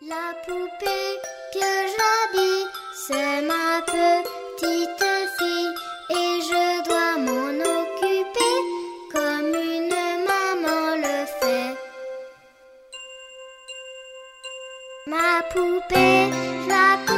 La poupée que j'habille, c'est ma petite fille et je dois m'en occuper comme une maman le fait. Ma poupée, je la